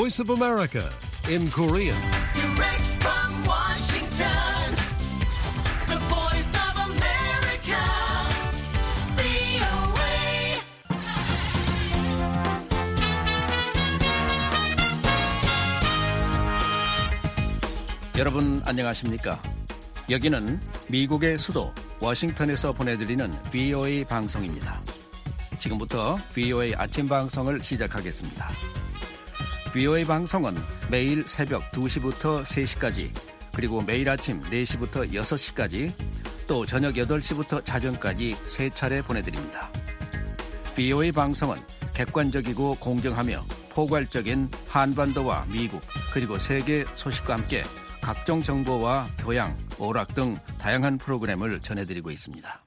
Voice of America in Korean. Direct from Washington, the voice of America, VOA. 여러분 안녕하십니까? 여기는 미국의 수도 워싱턴에서 보내드리는 VOA 방송입니다. 지금부터 VOA 아침 방송을 시작하겠습니다. VOA 방송은 매일 새벽 2시부터 3시까지, 그리고 매일 아침 4시부터 6시까지, 또 저녁 8시부터 자정까지 3차례 보내드립니다. VOA 방송은 객관적이고 공정하며 포괄적인 한반도와 미국 그리고 세계 소식과 함께 각종 정보와 교양, 오락 등 다양한 프로그램을 전해드리고 있습니다.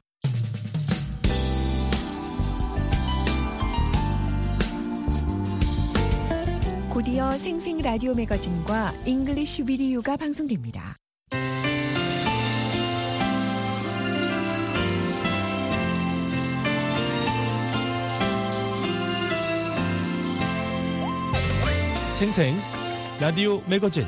곧이어 생생 라디오 매거진과 잉글리쉬 비디오가 방송됩니다. 생생 라디오 매거진.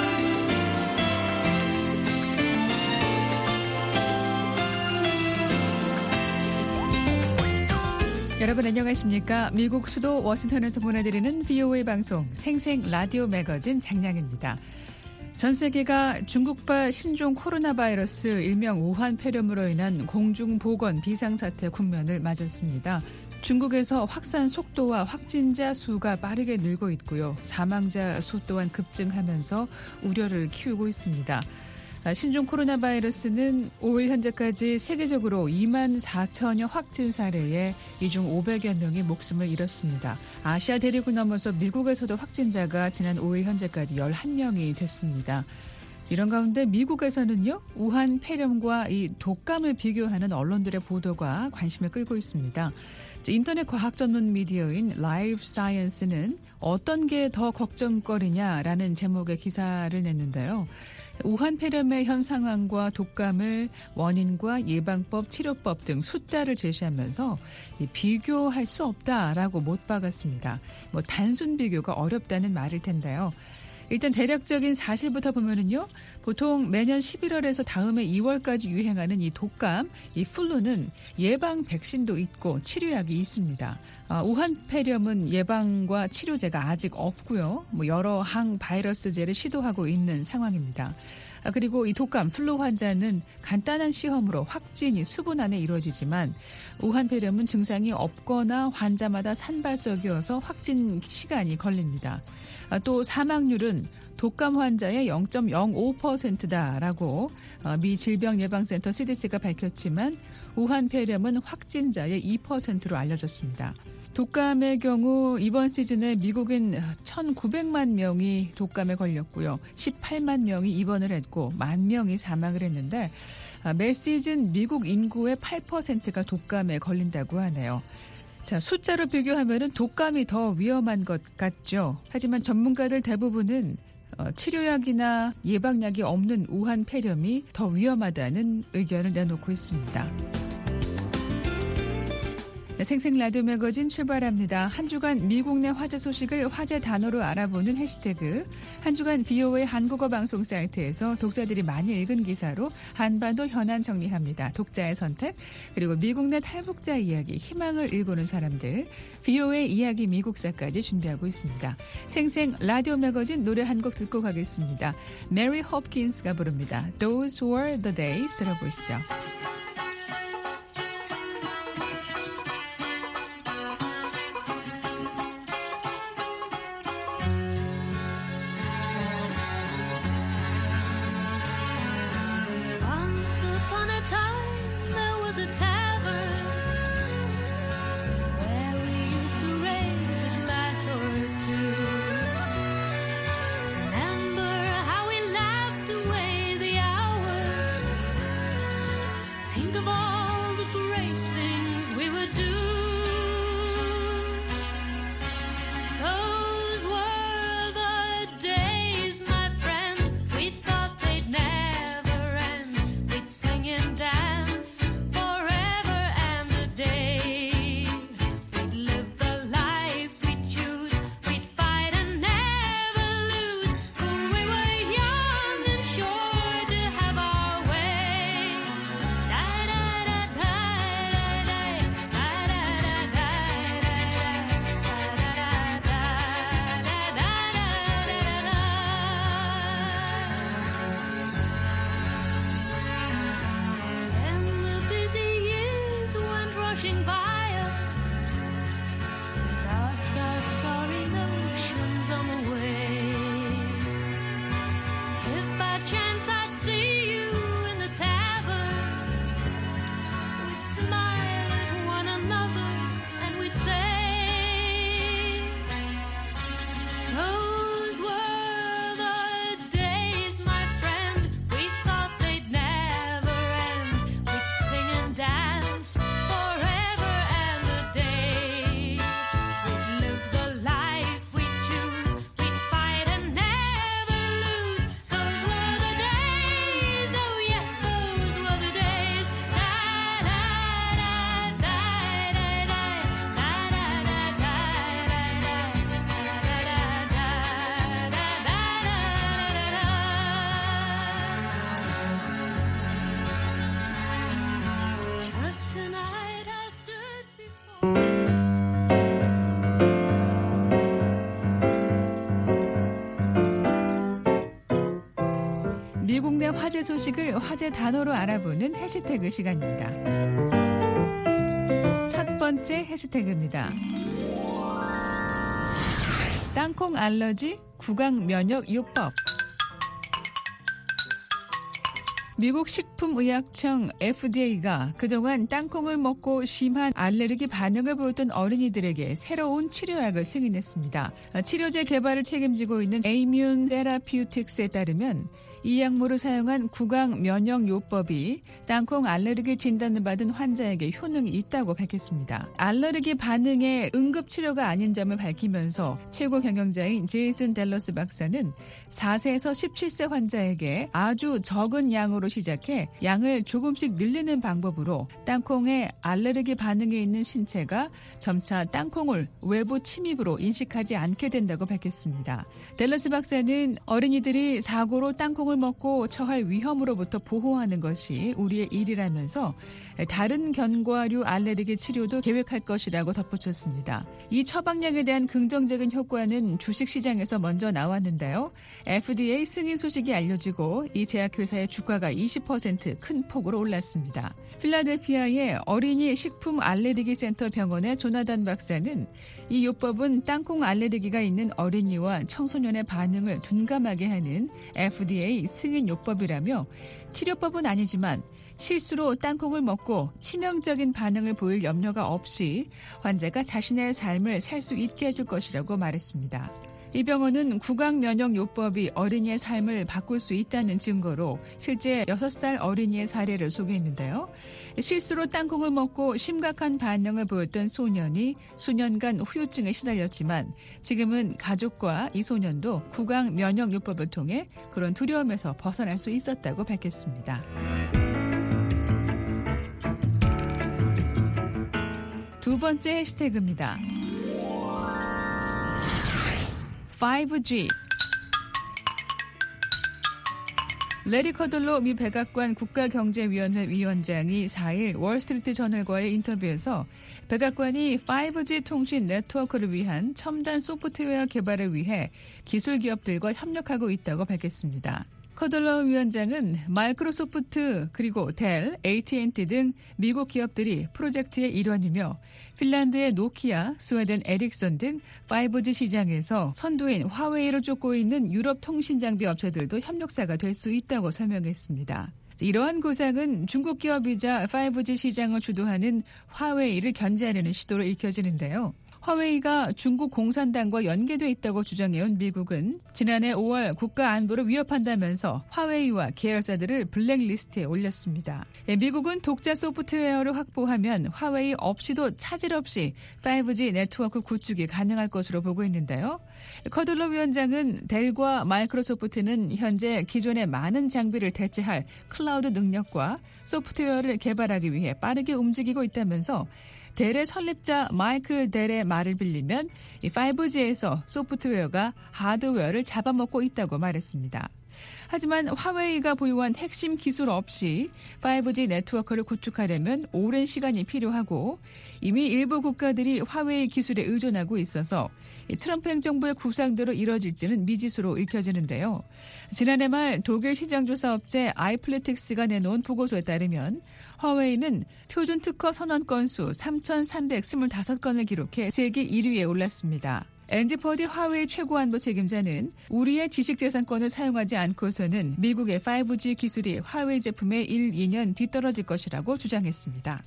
여러분 안녕하십니까? 미국 수도 워싱턴에서 보내드리는 VOA 방송 생생 라디오 매거진 장량입니다. 전 세계가 중국발 신종 코로나 바이러스 일명 우한 폐렴으로 인한 공중보건 비상사태 국면을 맞았습니다. 중국에서 확산 속도와 확진자 수가 빠르게 늘고 있고요. 사망자 수 또한 급증하면서 우려를 키우고 있습니다. 신종 코로나 바이러스는 5일 현재까지 세계적으로 2만 4천여 확진 사례에 이 중 500여 명이 목숨을 잃었습니다. 아시아 대륙을 넘어서 미국에서도 확진자가 지난 5일 현재까지 11명이 됐습니다. 이런 가운데 미국에서는요, 우한 폐렴과 이 독감을 비교하는 언론들의 보도가 관심을 끌고 있습니다. 인터넷 과학 전문 미디어인 라이프 사이언스는 어떤 게 더 걱정거리냐라는 제목의 기사를 냈는데요. 우한 폐렴의 현 상황과 독감을 원인과 예방법, 치료법 등 숫자를 제시하면서 비교할 수 없다라고 못 박았습니다. 단순 비교가 어렵다는 말일 텐데요. 일단 대략적인 사실부터 보면은요, 보통 매년 11월에서 다음해 2월까지 유행하는 이 독감, 이 플루는 예방 백신도 있고 치료약이 있습니다. 우한 폐렴은 예방과 치료제가 아직 없고요. 여러 항 바이러스제를 시도하고 있는 상황입니다. 그리고 이 독감, 플루 환자는 간단한 시험으로 확진이 수분 안에 이루어지지만 우한 폐렴은 증상이 없거나 환자마다 산발적이어서 확진 시간이 걸립니다. 또 사망률은 독감 환자의 0.05%다라고 미 질병예방센터 CDC가 밝혔지만 우한 폐렴은 확진자의 2%로 알려졌습니다. 독감의 경우 이번 시즌에 미국인 1,900만 명이 독감에 걸렸고요. 18만 명이 입원을 했고 10,000명이 사망을 했는데 매 시즌 미국 인구의 8%가 독감에 걸린다고 하네요. 자, 숫자로 비교하면 독감이 더 위험한 것 같죠. 하지만 전문가들 대부분은 치료약이나 예방약이 없는 우한 폐렴이 더 위험하다는 의견을 내놓고 있습니다. 네, 생생 라디오 매거진 출발합니다. 한 주간 미국 내 화제 소식을 화제 단어로 알아보는 해시태그, 한 주간 VOA 한국어 방송 사이트에서 독자들이 많이 읽은 기사로 한반도 현안 정리합니다. 독자의 선택, 그리고 미국 내 탈북자 이야기, 희망을 일구는 사람들, VOA 이야기 미국사까지 준비하고 있습니다. 생생 라디오 매거진 노래 한 곡 듣고 가겠습니다. 메리 홉킨스가 부릅니다. Those were the days. 들어보시죠. 미국 내 화제 소식을 화제 단어로 알아보는 해시태그 시간입니다. 첫 번째 해시태그입니다. 땅콩 알러지 구강 면역 요법. 미국 식품의약청 FDA가 그동안 땅콩을 먹고 심한 알레르기 반응을 보였던 어린이들에게 새로운 치료약을 승인했습니다. 치료제 개발을 책임지고 있는 에이뮨 테라피우틱스에 따르면 이 약물을 사용한 구강 면역 요법이 땅콩 알레르기 진단을 받은 환자에게 효능이 있다고 밝혔습니다. 알레르기 반응의 응급 치료가 아닌 점을 밝히면서 최고 경영자인 제이슨 델러스 박사는 4세에서 17세 환자에게 아주 적은 양으로 시작해 양을 조금씩 늘리는 방법으로 땅콩에 알레르기 반응이 있는 신체가 점차 땅콩을 외부 침입으로 인식하지 않게 된다고 밝혔습니다. 델러스 박사는 어린이들이 사고로 땅콩을 먹고 처할 위험으로부터 보호하는 것이 우리의 일이라면서 다른 견과류 알레르기 치료도 계획할 것이라고 덧붙였습니다. 이 처방약에 대한 긍정적인 효과는 주식시장에서 먼저 나왔는데요. FDA 승인 소식이 알려지고 이 제약회사의 주가가 20% 큰 폭으로 올랐습니다. 필라델피아의 어린이 식품 알레르기 센터 병원의 조나단 박사는 이 요법은 땅콩 알레르기가 있는 어린이와 청소년의 반응을 둔감하게 하는 FDA 승인 요법이라며 치료법은 아니지만 실수로 땅콩을 먹고 치명적인 반응을 보일 염려가 없이 환자가 자신의 삶을 살 수 있게 해줄 것이라고 말했습니다. 이 병원은 구강 면역 요법이 어린이의 삶을 바꿀 수 있다는 증거로 실제 6살 어린이의 사례를 소개했는데요. 실수로 땅콩을 먹고 심각한 반응을 보였던 소년이 수년간 후유증에 시달렸지만 지금은 가족과 이 소년도 구강 면역 요법을 통해 그런 두려움에서 벗어날 수 있었다고 밝혔습니다. 두 번째 해시태그입니다. 5G. 레리 커들로 미 백악관 국가경제위원회 위원장이 4일 월스트리트 저널과의 인터뷰에서 백악관이 5G 통신 네트워크를 위한 첨단 소프트웨어 개발을 위해 기술 기업들과 협력하고 있다고 밝혔습니다. 커들러 위원장은 마이크로소프트 그리고 델, AT&T 등 미국 기업들이 프로젝트의 일원이며 핀란드의 노키아, 스웨덴 에릭선 등 5G 시장에서 선두인 화웨이를 쫓고 있는 유럽 통신장비 업체들도 협력사가 될 수 있다고 설명했습니다. 이러한 구상은 중국 기업이자 5G 시장을 주도하는 화웨이를 견제하려는 시도로 읽혀지는데요. 화웨이가 중국 공산당과 연계돼 있다고 주장해온 미국은 지난해 5월 국가 안보를 위협한다면서 화웨이와 계열사들을 블랙리스트에 올렸습니다. 미국은 독자 소프트웨어를 확보하면 화웨이 없이도 차질 없이 5G 네트워크 구축이 가능할 것으로 보고 있는데요. 커들러 위원장은 델과 마이크로소프트는 현재 기존의 많은 장비를 대체할 클라우드 능력과 소프트웨어를 개발하기 위해 빠르게 움직이고 있다면서 델의 설립자 마이클 델의 말을 빌리면 이 5G에서 소프트웨어가 하드웨어를 잡아먹고 있다고 말했습니다. 하지만 화웨이가 보유한 핵심 기술 없이 5G 네트워크를 구축하려면 오랜 시간이 필요하고 이미 일부 국가들이 화웨이 기술에 의존하고 있어서 트럼프 행정부의 구상대로 이뤄질지는 미지수로 읽혀지는데요. 지난해 말 독일 시장조사 업체 아이플래틱스가 내놓은 보고서에 따르면 화웨이는 표준 특허 선언 건수 3,325건을 기록해 세계 1위에 올랐습니다. 앤디 퍼디 화웨이 최고안보 책임자는 우리의 지식재산권을 사용하지 않고서는 미국의 5G 기술이 화웨이 제품에 1, 2년 뒤떨어질 것이라고 주장했습니다.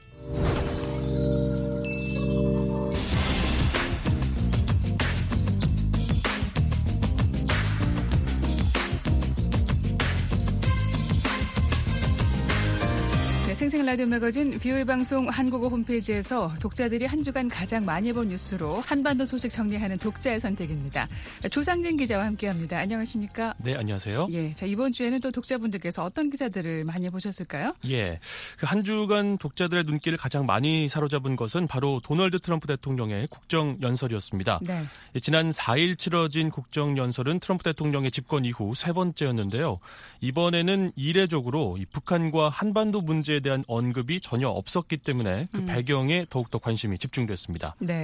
생생 라디오 매거진 VOA 방송 한국어 홈페이지에서 독자들이 한 주간 가장 많이 본 뉴스로 한반도 소식 정리하는 독자의 선택입니다. 조상진 기자와 함께합니다. 안녕하십니까? 네, 안녕하세요. 예, 자 이번 주에는 또 독자분들께서 어떤 기사들을 많이 보셨을까요? 예, 한 주간 독자들의 눈길을 가장 많이 사로잡은 것은 바로 도널드 트럼프 대통령의 국정연설이었습니다. 네. 지난 4일 치러진 국정연설은 트럼프 대통령의 집권 이후 세 번째였는데요. 이번에는 이례적으로 북한과 한반도 문제에 대한 언급이 전혀 없었기 때문에 그 배경에 더욱더 관심이 집중됐습니다. 네.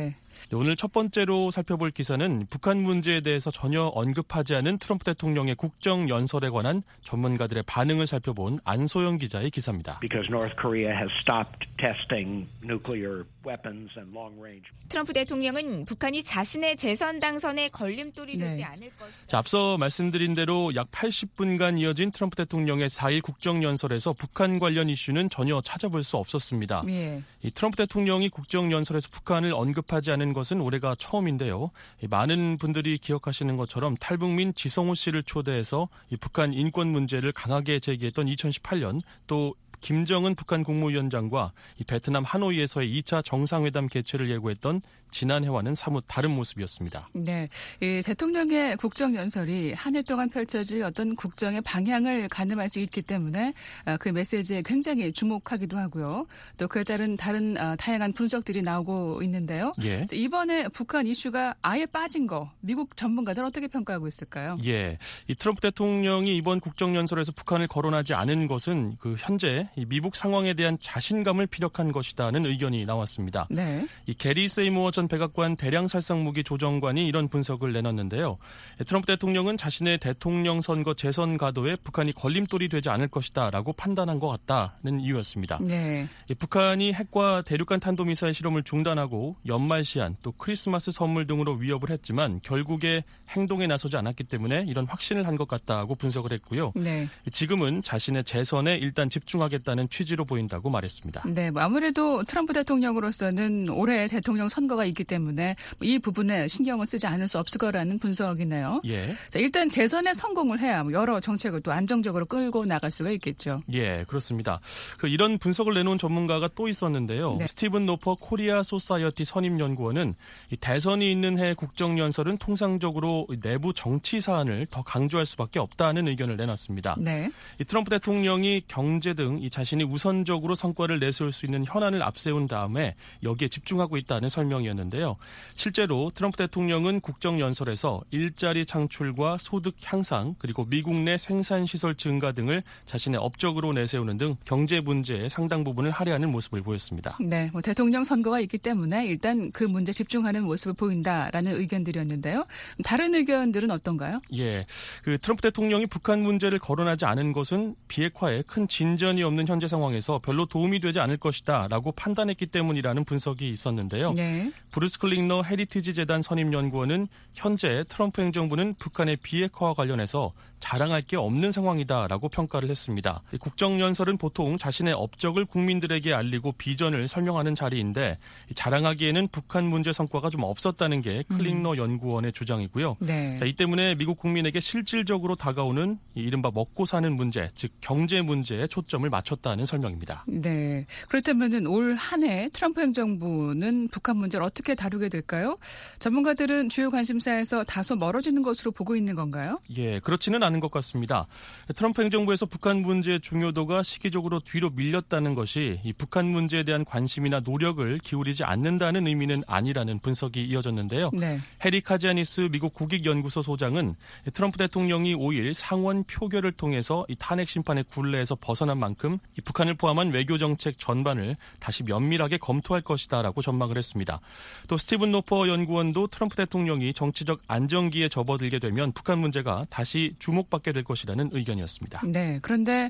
오늘 첫 번째로 살펴볼 기사는 북한 문제에 대해서 전혀 언급하지 않은 트럼프 대통령의 국정연설에 관한 전문가들의 반응을 살펴본 안소영 기자의 기사입니다. Because North Korea has stopped testing nuclear weapons and long range. 트럼프 대통령은 북한이 자신의 재선 당선에 걸림돌이 되지 않을 것이다. 자, 앞서 말씀드린 대로 약 80분간 이어진 트럼프 대통령의 4일 국정연설에서 북한 관련 이슈는 전혀 찾아볼 수 없었습니다. 예. 이 트럼프 대통령이 국정연설에서 북한을 언급하지 않은 것은 올해가 처음인데요. 많은 분들이 기억하시는 것처럼 탈북민 지성호 씨를 초대해서 이 북한 인권 문제를 강하게 제기했던 2018년 또 김정은 북한 국무위원장과 이 베트남 하노이에서의 2차 정상회담 개최를 예고했던 지난해와는 사뭇 다른 모습이었습니다. 네, 이 대통령의 국정연설이 한 해 동안 펼쳐질 어떤 국정의 방향을 가늠할 수 있기 때문에 그 메시지에 굉장히 주목하기도 하고요. 또 그에 따른 다른 다양한 분석들이 나오고 있는데요. 예. 이번에 북한 이슈가 아예 빠진 거 미국 전문가들 어떻게 평가하고 있을까요? 예, 이 트럼프 대통령이 이번 국정연설에서 북한을 거론하지 않은 것은 그 현재 이 미국 상황에 대한 자신감을 피력한 것이다는 의견이 나왔습니다. 네. 이 게리 세이모어 전 백악관 대량살상무기 조정관이 이런 분석을 내놨는데요. 트럼프 대통령은 자신의 대통령 선거 재선 가도에 북한이 걸림돌이 되지 않을 것이다라고 판단한 것 같다는 이유였습니다. 네. 북한이 핵과 대륙간 탄도미사일 실험을 중단하고 연말 시한 또 크리스마스 선물 등으로 위협을 했지만 결국에 행동에 나서지 않았기 때문에 이런 확신을 한 것 같다고 분석을 했고요. 네. 지금은 자신의 재선에 일단 집중하겠다는 취지로 보인다고 말했습니다. 네, 아무래도 트럼프 대통령으로서는 올해 대통령 선거가 있기 때문에 이 부분에 신경을 쓰지 않을 수 없을 거라는 분석이네요. 예. 자, 일단 재선에 성공을 해야 여러 정책을 또 안정적으로 끌고 나갈 수가 있겠죠. 예, 그렇습니다. 이런 분석을 내놓은 전문가가 또 있었는데요. 네. 스티븐 노퍼 코리아 소사이어티 선임연구원은 이 대선이 있는 해 국정연설은 통상적으로 내부 정치 사안을 더 강조할 수밖에 없다는 의견을 내놨습니다. 네. 이 트럼프 대통령이 경제 등 이 자신이 우선적으로 성과를 내세울 수 있는 현안을 앞세운 다음에 여기에 집중하고 있다는 설명이었는데요. 실제로 트럼프 대통령은 국정연설에서 일자리 창출과 소득 향상 그리고 미국 내 생산시설 증가 등을 자신의 업적으로 내세우는 등 경제 문제의 상당 부분을 할애하는 모습을 보였습니다. 네, 대통령 선거가 있기 때문에 일단 그 문제 집중하는 모습을 보인다라는 의견들이었는데요. 다른 의견들은 어떤가요? 예, 트럼프 대통령이 북한 문제를 거론하지 않은 것은 비핵화에 큰 진전이 없는 현재 상황에서 별로 도움이 되지 않을 것이다라고 판단했기 때문이라는 분석이 있었는데요. 네. 브루스 클링너 헤리티지 재단 선임연구원은 현재 트럼프 행정부는 북한의 비핵화와 관련해서 자랑할 게 없는 상황이다라고 평가를 했습니다. 국정연설은 보통 자신의 업적을 국민들에게 알리고 비전을 설명하는 자리인데 자랑하기에는 북한 문제 성과가 좀 없었다는 게 클링너 연구원의 주장이고요. 네. 이 때문에 미국 국민에게 실질적으로 다가오는 이른바 먹고 사는 문제, 즉 경제 문제에 초점을 맞췄다는 설명입니다. 네. 그렇다면은 올 한 해 트럼프 행정부는 북한 문제를 어떻게 다루게 될까요? 전문가들은 주요 관심사에서 다소 멀어지는 것으로 보고 있는 건가요? 예, 그렇지는 않은 것 같습니다. 트럼프 행정부에서 북한 문제의 중요도가 시기적으로 뒤로 밀렸다는 것이 이 북한 문제에 대한 관심이나 노력을 기울이지 않는다는 의미는 아니라는 분석이 이어졌는데요. 네. 해리 카지아니스 미국 국익연구소 소장은 트럼프 대통령이 5일 상원 표결을 통해서 이 탄핵 심판의 굴레에서 벗어난 만큼 이 북한을 포함한 외교 정책 전반을 다시 면밀하게 검토할 것이다라고 전망을 했습니다. 또 스티븐 노퍼 연구원도 트럼프 대통령이 정치적 안정기에 접어들게 되면 북한 문제가 다시 주목받게 될 것이라는 의견이었습니다. 네. 그런데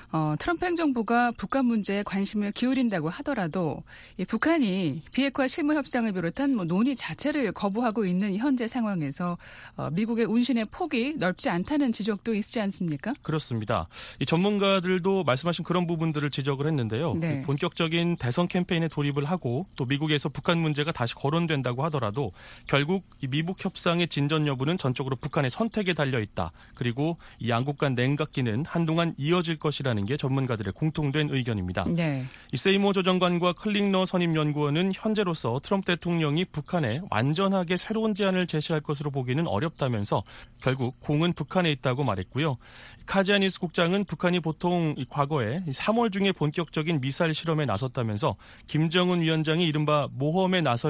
트럼프 행정부가 북한 문제에 관심을 기울인다고 하더라도 이 북한이 비핵화 실무 협상을 비롯한 논의 자체를 거부하고 있는 현재 상황에서 미국의 운신의 폭이 넓지 않다는 지적도 있지 않습니까? 그렇습니다. 이 전문가들도 말씀하신 그런 부분들을 지적을 했는데요. 네. 본격적인 대선 캠페인에 돌입을 하고 또 미국에서 북한 문제가 다시 거론된다고 하더라도 결국 이 미북 협상의 진전 여부는 전적으로 북한의 선택에 달려 있다. 그리고 이 양국 간 냉각기는 한동안 이어질 것이라는 게 전문가들의 공통된 의견입니다. 네. 이 세이모 조정관과 클링너 선임연구원은 현재로서 트럼프 대통령이 북한에 완전하게 새로운 제안을 제시할 것으로 보기는 어렵다면서 결국 공은 북한에 있다고 말했고요. 카지아니스 국장은 북한이 보통 과거에 3월 중에 본격적인 미사일 실험에 나섰다면서 김정은 위원장이 이른바 모험에 나설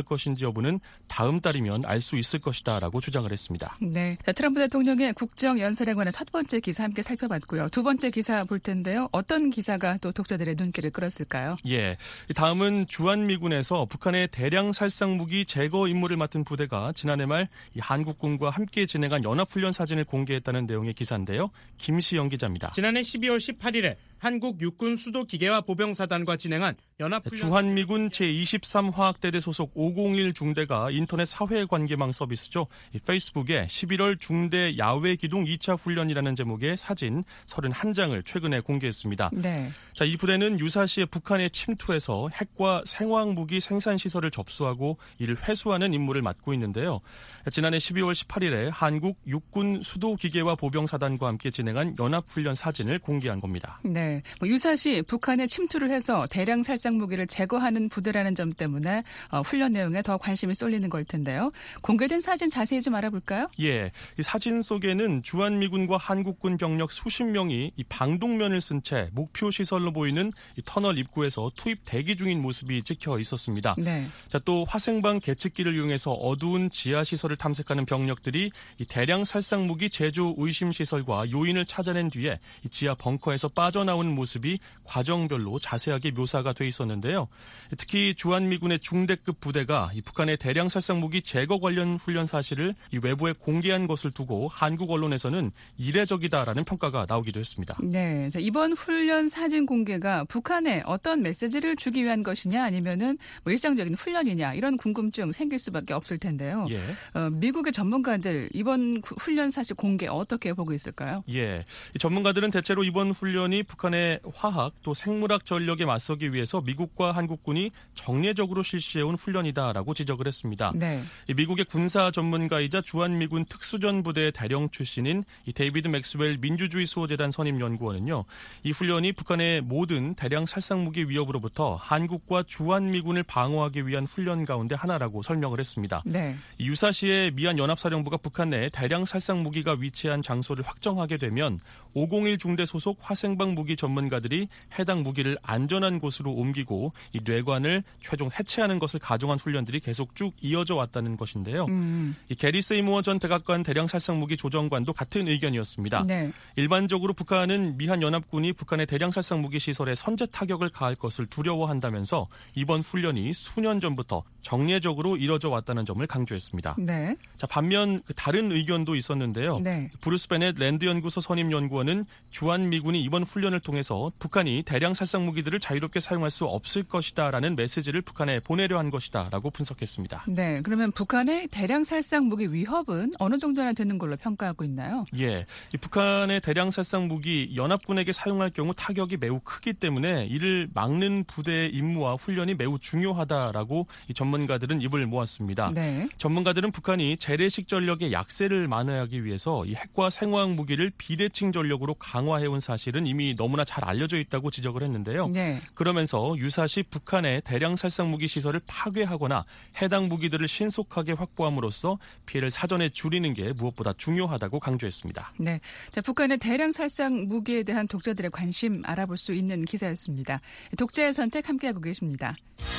것인지 여부는 다음 달이면 알 수 있을 것이다라고 주장을 했습니다. 네, 자, 트럼프 대통령의 국정 연설에 관한 첫 번째 기사 함께 살펴봤고요. 두 번째 기사 볼 텐데요. 어떤 기사가 또 독자들의 눈길을 끌었을까요? 예, 다음은 주한미군에서 북한의 대량 살상 무기 제거 임무를 맡은 부대가 지난해 말 이 한국군과 함께 진행한 연합훈련 사진을 공개했다는 내용의 기사인데요. 김시영 기자입니다. 지난해 12월 18일에 한국 육군 수도기계화 보병사단과 진행한 연합훈련 주한미군 제23화학대대 소속 501 중대가 인터넷 사회관계망 서비스죠. 페이스북에 11월 중대 야외 기동 2차 훈련이라는 제목의 사진 31장을 최근에 공개했습니다. 네. 자, 이 부대는 유사시에 북한에 침투해서 핵과 생화학무기 생산시설을 접수하고 이를 회수하는 임무를 맡고 있는데요. 지난해 12월 18일에 한국 육군 수도기계화 보병사단과 함께 진행한 연합훈련 사진을 공개한 겁니다. 네, 유사시 북한에 침투를 해서 대량 살상 무기를 제거하는 부대라는 점 때문에 훈련 내용에 더 관심이 쏠리는 걸 텐데요. 공개된 사진 자세히 좀 알아볼까요? 예, 이 사진 속에는 주한미군과 한국군 병력 수십 명이 이 방독면을 쓴 채 목표 시설로 보이는 이 터널 입구에서 투입 대기 중인 모습이 찍혀 있었습니다. 네. 자, 또 화생방 계측기를 이용해서 어두운 지하 시설을 탐색하는 병력들이 이 대량 살상 무기 제조 의심 시설과 요인을 찾아낸 뒤에 이 지하 벙커에서 빠져나오는 모습이 과정별로 자세하게 묘사가 돼 있었는데요. 특히 주한미군의 중대급 부대가 이 북한의 대량 살상 무기 제거 관련 훈련 사실을 이 외부에 공개한 것을 두고 한국 언론에서는 이례적이다라는 평가가 나오기도 했습니다. 네, 자, 이번 훈련 사진 공개가 북한에 어떤 메시지를 주기 위한 것이냐 아니면은 뭐 일상적인 훈련이냐 이런 궁금증 생길 수밖에 없을 텐데요. 예. 미국의 전문가들 이번 훈련 사실 공개 어떻게 보고 있을까요? 예, 이 전문가들은 대체로 이번 훈련이 북한의 화학 또 생물학 전력에 맞서기 위해서 미국과 한국군이 정례적으로 실시해온 훈련이다라고 지적을 했습니다. 네. 이 미국의 군사 전문가이자 주한미군 특수전 부대 대령 출신인 이 데이비드 맥스웰 민주주의 수호재단 선임 연구원은요, 이 훈련이 북한의 모든 대량 살상 무기 위협으로부터 한국과 주한미군을 방어하기 위한 훈련 가운데 하나라고 설명을 했습니다. 네. 이 유사시에 미얀 연합사령부가 북한 내 대량 살상 무기가 위치한 장소를 확정하게 되면 501 중대 소속 화생방 무기 전문가들이 해당 무기를 안전한 곳으로 옮기고 이 뇌관을 최종 해체하는 것을 가정한 훈련들이 계속 쭉 이어져 왔다는 것인데요. 이 게리 세이모어 전 백악관 대량 살상 무기 조정관도 같은 의견이었습니다. 네. 일반적으로 북한은 미한 연합군이 북한의 대량 살상 무기 시설에 선제 타격을 가할 것을 두려워한다면서 이번 훈련이 수년 전부터 정례적으로 이뤄져 왔다는 점을 강조했습니다. 네. 자, 반면 다른 의견도 있었는데요. 네. 브루스 베넷 랜드 연구소 선임 연구원은 주한미군이 이번 훈련을 통해서 북한이 대량 살상 무기들을 자유롭게 사용할 수 없을 것이다라는 메시지를 북한에 보내려 한 것이다라고 분석했습니다. 네, 그러면 북한의 대량 살상 무기 위협은 어느 정도나 되는 걸로 평가하고 있나요? 예, 이 북한의 대량 살상 무기 연합군에게 사용할 경우 타격이 매우 크기 때문에 이를 막는 부대의 임무와 훈련이 매우 중요하다라고 이 전문가들은 입을 모았습니다. 네. 전문가들은 북한이 재래식 전력의 약세를 만회하기 위해서 이 핵과 생화학 무기를 비대칭 전력으로 강화해온 사실은 이미 너무나 잘 알려져 있다고 지적을 했는데요. 네. 그러면서 유사시 북한의 대량 살상 무기 시설을 파괴하거나 해당 무기들을 신속하게 확보함으로써 피해를 사전에 줄이는 게 무엇보다 중요하다고 강조했습니다. 네, 자, 북한의 대량 살상 무기에 대한 독자들의 관심 알아볼 수 있는 기사였습니다. 독자의 선택 함께하고 계십니다.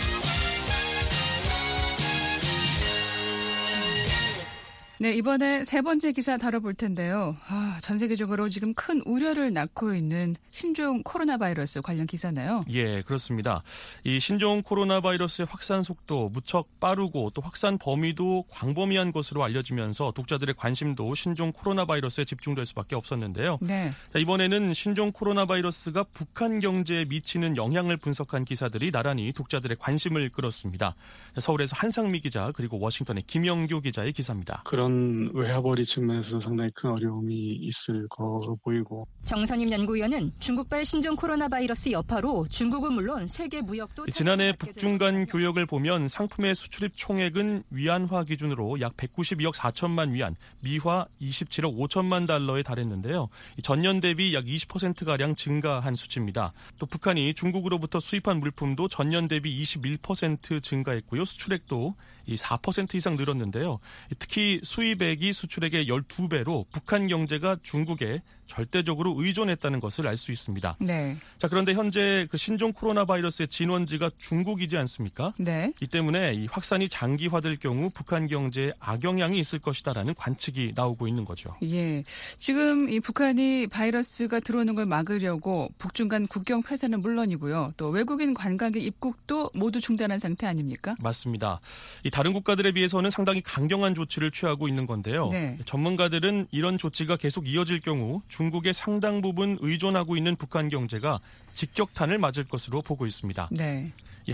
네, 이번에 세 번째 기사 다뤄볼 텐데요. 전 세계적으로 지금 큰 우려를 낳고 있는 신종 코로나 바이러스 관련 기사네요. 예, 그렇습니다. 이 신종 코로나 바이러스의 확산 속도 무척 빠르고 또 확산 범위도 광범위한 것으로 알려지면서 독자들의 관심도 신종 코로나 바이러스에 집중될 수밖에 없었는데요. 네. 자, 이번에는 신종 코로나 바이러스가 북한 경제에 미치는 영향을 분석한 기사들이 나란히 독자들의 관심을 끌었습니다. 자, 서울에서 한상미 기자 그리고 워싱턴의 김영규 기자의 기사입니다. 그런 외화벌이 측면에서 상당히 큰 어려움이 있을 거로 보이고. 정선임 연구위원은 중국발 신종 코로나 바이러스 여파로 중국은 물론 세계 무역도 지난해 북중 간 교역을 보면 상품의 수출입 총액은 위안화 기준으로 약 192억 4천만 위안, 미화 27억 5천만 달러에 달했는데요. 전년 대비 약 20%가량 증가한 수치입니다. 또 북한이 중국으로부터 수입한 물품도 전년 대비 21% 증가했고요. 수출액도 4% 이상 늘었는데요. 특히 수입액이 수출액의 12배로 북한 경제가 중국에 절대적으로 의존했다는 것을 알 수 있습니다. 네. 자, 그런데 현재 그 신종 코로나 바이러스의 진원지가 중국이지 않습니까? 네. 이 때문에 이 확산이 장기화될 경우 북한 경제에 악영향이 있을 것이다라는 관측이 나오고 있는 거죠. 예. 지금 이 북한이 바이러스가 들어오는 걸 막으려고 북중 간 국경 폐쇄는 물론이고요. 또 외국인 관광객 입국도 모두 중단한 상태 아닙니까? 맞습니다. 이 다른 국가들에 비해서는 상당히 강경한 조치를 취하고 있는 건데요. 네. 전문가들은 이런 조치가 계속 이어질 경우 중국의 상당 부분 의존하고 있는 북한 경제가 직격탄을 맞을 것으로 보고 있습니다. 네. 이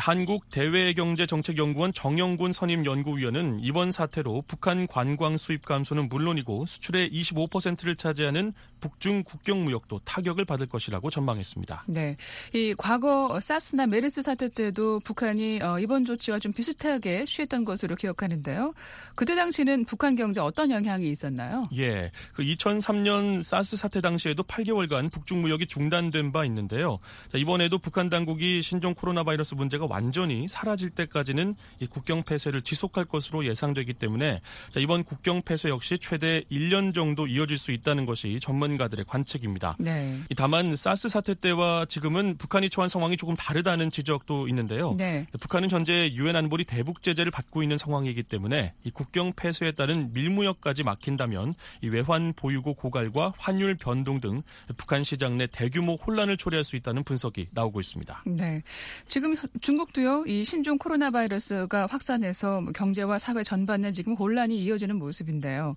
한국대외경제정책연구원 정영곤 선임연구위원은 이번 사태로 북한 관광 수입 감소는 물론이고 수출의 25%를 차지하는 북중 국경 무역도 타격을 받을 것이라고 전망했습니다. 네, 이 과거 사스나 메르스 사태 때도 북한이 이번 조치와 좀 비슷하게 취했던 것으로 기억하는데요. 그때 당시는 북한 경제 어떤 영향이 있었나요? 예, 그 2003년 사스 사태 당시에도 8개월간 북중 무역이 중단된 바 있는데요. 자, 이번에도 북한 당국이 신종 코로나 바이러스 문제가 완전히 사라질 때까지는 이 국경 폐쇄를 지속할 것으로 예상되기 때문에 자, 이번 국경 폐쇄 역시 최대 1년 정도 이어질 수 있다는 것이 전문가들의 관측입니다. 네. 다만 사스 사태 때와 지금은 북한이 처한 상황이 조금 다르다는 지적도 있는데요. 네. 북한은 현재 유엔 안보리 대북 제재를 받고 있는 상황이기 때문에 이 국경 폐쇄에 따른 밀무역까지 막힌다면 이 외환 보유고 고갈과 환율 변동 등 북한 시장 내 대규모 혼란을 초래할 수 있다는 분석이 나오고 있습니다. 네. 지금 중국도요, 이 신종 코로나 바이러스가 확산해서 경제와 사회 전반에 지금 혼란이 이어지는 모습인데요.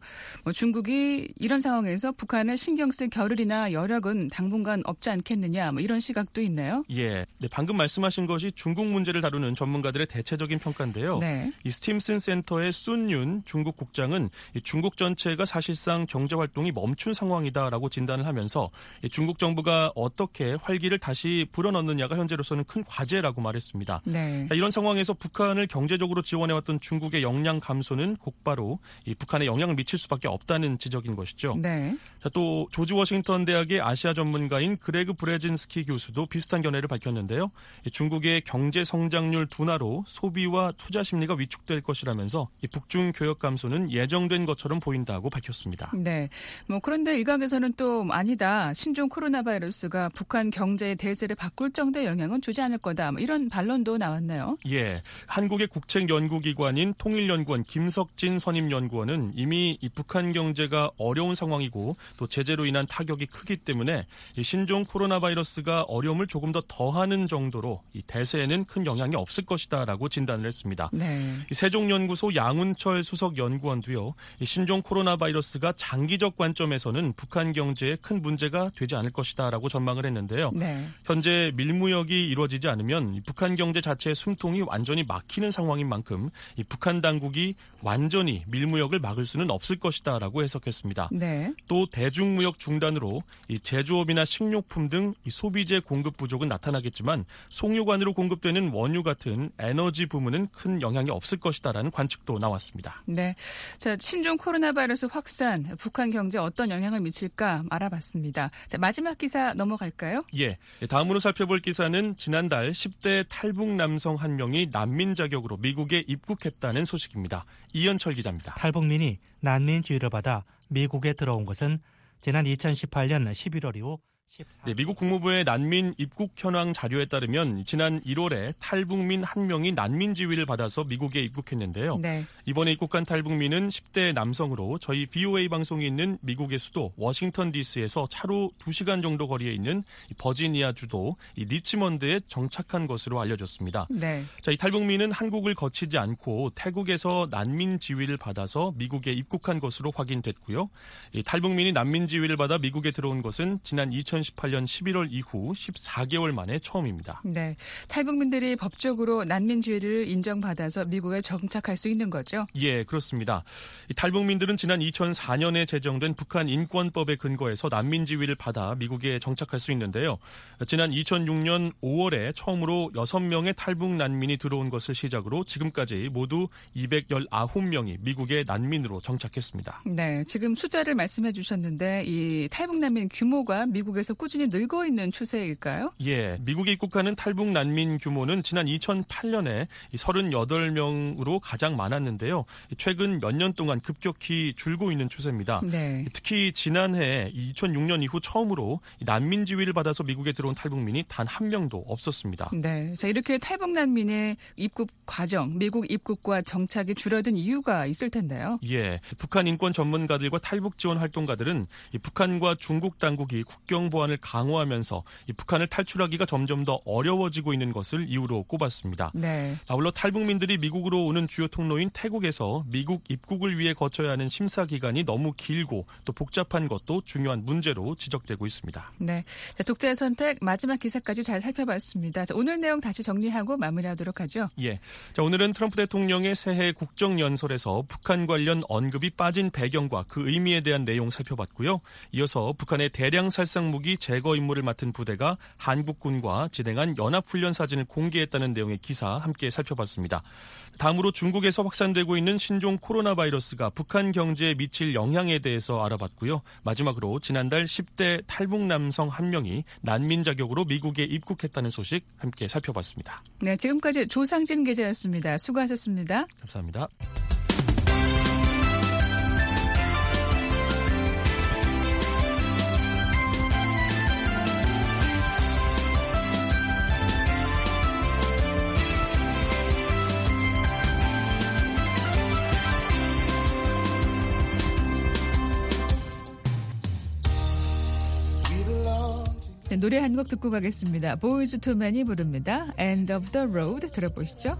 중국이 이런 상황에서 북한을 신경 쓸 겨를이나 여력은 당분간 없지 않겠느냐, 이런 시각도 있나요? 예. 네, 방금 말씀하신 것이 중국 문제를 다루는 전문가들의 대체적인 평가인데요. 네. 이 스팀슨 센터의 순윤 중국 국장은 이 중국 전체가 사실상 경제 활동이 멈춘 상황이다라고 진단을 하면서 이 중국 정부가 어떻게 활기를 다시 불어넣느냐가 현재로서는 큰 과제라고 말했습니다. 네. 이런 상황에서 북한을 경제적으로 지원해왔던 중국의 역량 감소는 곧바로 이 북한에 영향을 미칠 수밖에 없다는 지적인 것이죠. 네. 자, 또 조지 워싱턴 대학의 아시아 전문가인 그레그 브레진스키 교수도 비슷한 견해를 밝혔는데요. 중국의 경제 성장률 둔화로 소비와 투자 심리가 위축될 것이라면서 이 북중 교역 감소는 예정된 것처럼 보인다고 밝혔습니다. 네. 그런데 일각에서는 또 아니다. 신종 코로나 바이러스가 북한 경제의 대세를 바꿀 정도의 영향은 주지 않을 거다. 이런 반론도 나왔나요? 예. 한국의 국책연구기관인 통일연구원 김석진 선임연구원은 이미 이 북한 경제가 어려운 상황이고 또 제재로 인한 타격이 크기 때문에 이 신종 코로나 바이러스가 어려움을 조금 더 더하는 정도로 이 대세에는 큰 영향이 없을 것이다라고 진단을 했습니다. 네. 이 세종연구소 양운철 수석 연구원도요. 이 신종 코로나 바이러스가 장기적 관점에서는 북한 경제에 큰 문제가 되지 않을 것이다라고 전망을 했는데요. 네. 현재 밀무역이 이루어지지 않으면 북한 경제 자체의 숨통이 완전히 막히는 상황인 만큼 이 북한 당국이 완전히 밀무역을 막을 수는 없을 것이다라고 해석했습니다. 네. 또 대중무역 중단으로 이 제조업이나 식료품 등 이 소비재 공급 부족은 나타나겠지만 송유관으로 공급되는 원유 같은 에너지 부문은 큰 영향이 없을 것이다라는 관측도 나왔습니다. 네. 자, 신종 코로나 바이러스 확산, 북한 경제에 어떤 영향을 미칠까 알아봤습니다. 자, 마지막 기사 넘어갈까요? 예. 다음으로 살펴볼 기사는 지난달 10대 탈북 남성 한 명이 난민 자격으로 미국에 입국했다는 소식입니다. 이현철 기자입니다. 탈북민이 난민지위를 받아 미국에 들어온 것은 지난 2018년 11월 이후 네, 미국 국무부의 난민 입국 현황 자료에 따르면 지난 1월에 탈북민 한 명이 난민 지위를 받아서 미국에 입국했는데요. 네. 이번에 입국한 탈북민은 10대 남성으로 저희 VOA 방송이 있는 미국의 수도 워싱턴 DC에서 차로 2시간 정도 거리에 있는 버지니아 주도 리치먼드에 정착한 것으로 알려졌습니다. 네. 자, 이 탈북민은 한국을 거치지 않고 태국에서 난민 지위를 받아서 미국에 입국한 것으로 확인됐고요. 이 탈북민이 난민 지위를 받아 미국에 들어온 것은 지난 2018년 11월 이후 14개월 만에 처음입니다. 네, 탈북민들이 법적으로 난민 지위를 인정받아서 미국에 정착할 수 있는 거죠? 예, 그렇습니다. 이 탈북민들은 지난 2004년에 제정된 북한 인권법에 근거해서 난민 지위를 받아 미국에 정착할 수 있는데요. 지난 2006년 5월에 처음으로 6명의 탈북 난민이 들어온 것을 시작으로 지금까지 모두 219명이 미국에 난민으로 정착했습니다. 네, 지금 숫자를 말씀해 주셨는데 이 탈북 난민 규모가 미국에서 미국에서 꾸준히 늘고 있는 추세일까요? 예, 미국에 입국하는 탈북 난민 규모는 지난 2008년에 38명으로 가장 많았는데요. 최근 몇 년 동안 급격히 줄고 있는 추세입니다. 네. 특히 지난해 2006년 이후 처음으로 난민 지위를 받아서 미국에 들어온 탈북민이 단 한 명도 없었습니다. 네, 자 이렇게 탈북 난민의 입국 과정, 미국 입국과 정착이 줄어든 이유가 있을 텐데요. 예, 북한 인권 전문가들과 탈북 지원 활동가들은 이 북한과 중국 당국이 국경 보안을 강화하면서 이 북한을 탈출하기가 점점 더 어려워지고 있는 것을 이유로 꼽았습니다. 네. 아울러 탈북민들이 미국으로 오는 주요 통로인 태국에서 미국 입국을 위해 거쳐야 하는 심사 기간이 너무 길고 또 복잡한 것도 중요한 문제로 지적되고 있습니다. 네, 자, 독자의 선택 마지막 기사까지 잘 살펴봤습니다. 자, 오늘 내용 다시 정리하고 마무리하도록 하죠. 예, 자 오늘은 트럼프 대통령의 새해 국정연설에서 북한 관련 언급이 빠진 배경과 그 의미에 대한 내용 살펴봤고요. 이어서 북한의 대량 살상 무기 제거 임무를 맡은 부대가 한국군과 진행한 연합훈련 사진을 공개했다는 내용의 기사 함께 살펴봤습니다. 다음으로 중국에서 확산되고 있는 신종 코로나 바이러스가 북한 경제에 미칠 영향에 대해서 알아봤고요. 마지막으로 지난달 10대 탈북 남성 한 명이 난민 자격으로 미국에 입국했다는 소식 함께 살펴봤습니다. 네, 지금까지 조상진 기자였습니다. 수고하셨습니다. 감사합니다. 네, 노래 한 곡 듣고 가겠습니다. 보이즈 투 맨이 부릅니다. End of the Road 들어보시죠.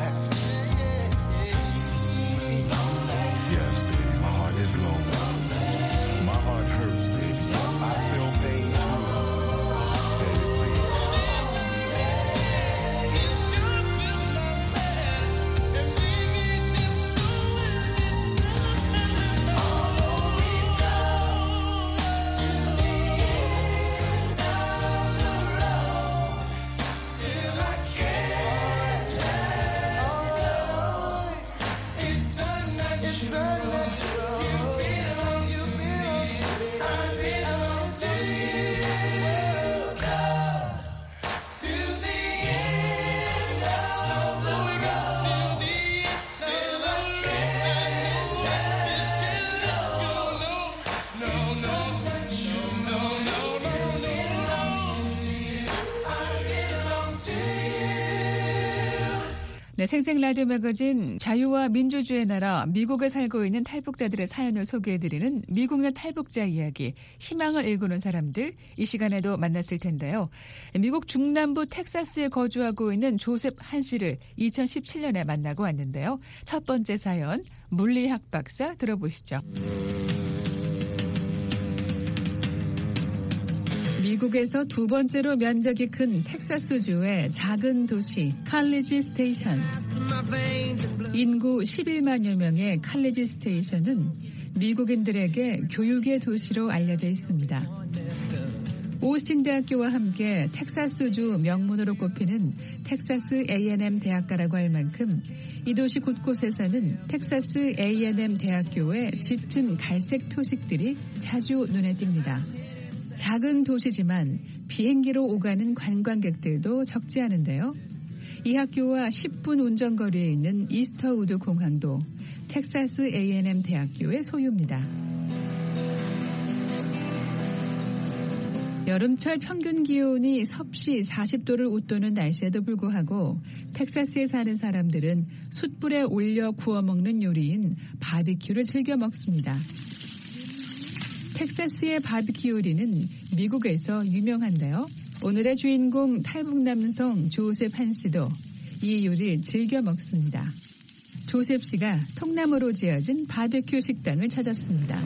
Yes, baby, my heart is lonely. 네, 생생 라디오 매거진 자유와 민주주의의 나라 미국에 살고 있는 탈북자들의 사연을 소개해드리는 미국 내 탈북자 이야기, 희망을 일구는 사람들, 이 시간에도 만났을 텐데요. 미국 중남부 텍사스에 거주하고 있는 조셉 한 씨를 2017년에 만나고 왔는데요. 첫 번째 사연, 물리학 박사 들어보시죠. 미국에서 두 번째로 면적이 큰 텍사스주의 작은 도시 칼리지 스테이션. 인구 11만여 명의 칼리지 스테이션은 미국인들에게 교육의 도시로 알려져 있습니다. 오스틴 대학교와 함께 텍사스주 명문으로 꼽히는 텍사스 A&M 대학가라고 할 만큼 이 도시 곳곳에서는 텍사스 A&M 대학교의 짙은 갈색 표식들이 자주 눈에 띕니다. 작은 도시지만 비행기로 오가는 관광객들도 적지 않은데요. 이 학교와 10분 운전거리에 있는 이스터우드 공항도 텍사스 A&M 대학교의 소유입니다. 여름철 평균 기온이 섭씨 40도를 웃도는 날씨에도 불구하고 텍사스에 사는 사람들은 숯불에 올려 구워 먹는 요리인 바비큐를 즐겨 먹습니다. 텍사스의 바비큐 요리는 미국에서 유명한데요. 오늘의 주인공 탈북 남성 조셉 한 씨도 이 요리를 즐겨 먹습니다. 조셉 씨가 통나무로 지어진 바비큐 식당을 찾았습니다.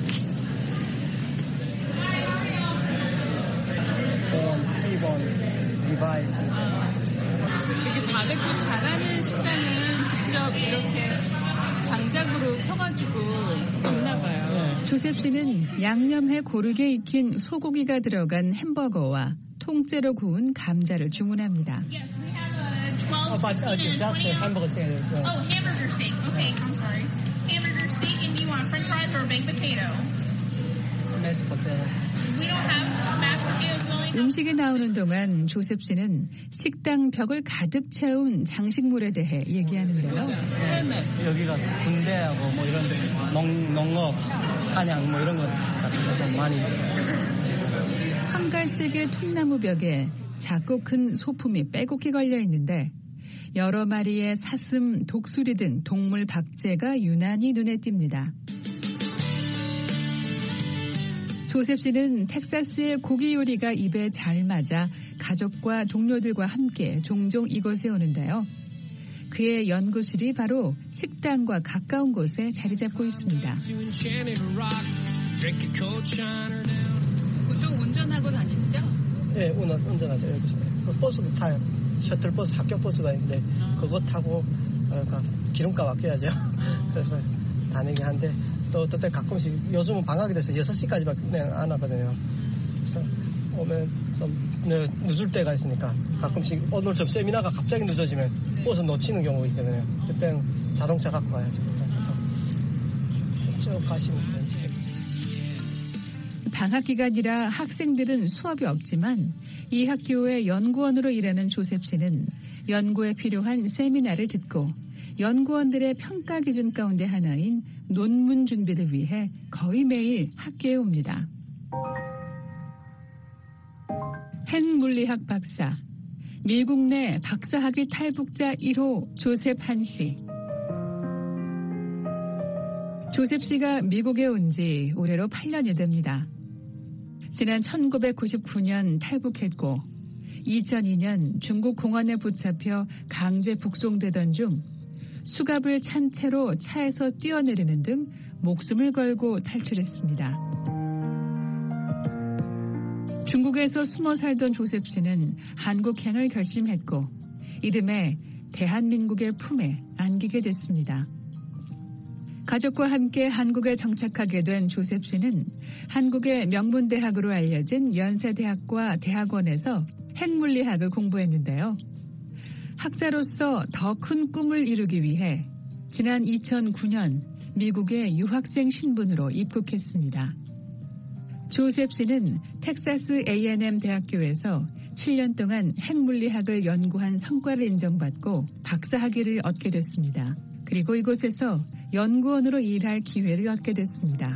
이렇게 바비큐 잘하는 식당은 직접 이렇게 장작으로 펴가지고 있나봐요. 조셉 씨는 양념해 고르게 익힌 소고기가 들어간 햄버거와 통째로 구운 감자를 주문합니다. hamburger steak. Oh, hamburger steak. Okay, I'm sorry. Hamburger steak, and do you want French fries or baked potato? Mashed potato. We don't have mashed potatoes going. 음식이 나오는 동안 조셉 씨는 식당 벽을 가득 채운 장식물에 대해 얘기하는데요. 여기가 군대하고 뭐 이런 농업, 사냥 뭐 이런 것 같은 거 좀 많이. 황갈색의 통나무 벽에 작고 큰 소품이 빼곡히 걸려 있는데 여러 마리의 사슴, 독수리 등 동물 박제가 유난히 눈에 띕니다. 조셉 씨는 텍사스의 고기 요리가 입에 잘 맞아 가족과 동료들과 함께 종종 이곳에 오는데요. 그의 연구실이 바로 식당과 가까운 곳에 자리 잡고 있습니다. 보통 운전하고 다니시죠? 네, 운전하죠. 여기서. 버스도 타요. 셔틀버스, 학교버스가 있는데 그거 타고 기름값 아껴야죠. 그래서 다니긴 한데 또 어떨 때 가끔씩 요즘은 방학이 돼서 6시까지밖에 안 하거든요. 그래서 오면 좀 늦을 때가 있으니까 가끔씩 오늘처럼 세미나가 갑자기 늦어지면 버스 놓치는 경우가 있거든요. 그때는 자동차 갖고 가야죠. 쭉 가시면 되지. 방학 기간이라 학생들은 수업이 없지만 이 학교의 연구원으로 일하는 조셉 씨는 연구에 필요한 세미나를 듣고 연구원들의 평가 기준 가운데 하나인 논문 준비를 위해 거의 매일 학교에 옵니다. 핵물리학 박사, 미국 내 박사학위 탈북자 1호 조셉 한 씨. 조셉 씨가 미국에 온 지 올해로 8년이 됩니다. 지난 1999년 탈북했고 2002년 중국 공안에 붙잡혀 강제 북송되던 중 수갑을 찬 채로 차에서 뛰어내리는 등 목숨을 걸고 탈출했습니다. 중국에서 숨어 살던 조셉 씨는 한국행을 결심했고 이듬해 대한민국의 품에 안기게 됐습니다. 가족과 함께 한국에 정착하게 된 조셉 씨는 한국의 명문대학으로 알려진 연세대학과 대학원에서 핵물리학을 공부했는데요. 학자로서 더 큰 꿈을 이루기 위해 지난 2009년 미국의 유학생 신분으로 입국했습니다. 조셉 씨는 텍사스 A&M 대학교에서 7년 동안 핵물리학을 연구한 성과를 인정받고 박사학위를 얻게 됐습니다. 그리고 이곳에서 연구원으로 일할 기회를 얻게 됐습니다.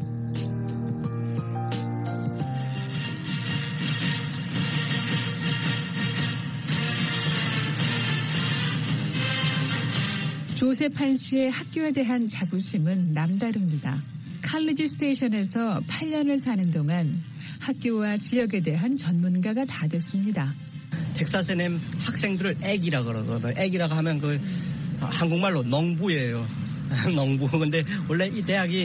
조셉 한 씨의 학교에 대한 자부심은 남다릅니다. 칼리지 스테이션에서 8년을 사는 동안 학교와 지역에 대한 전문가가 다 됐습니다. 텍사스 A&M 학생들을 애기라 그러거든요. 애기라고 하면 그 한국말로 농부예요. 농부. 근데 원래 이 대학이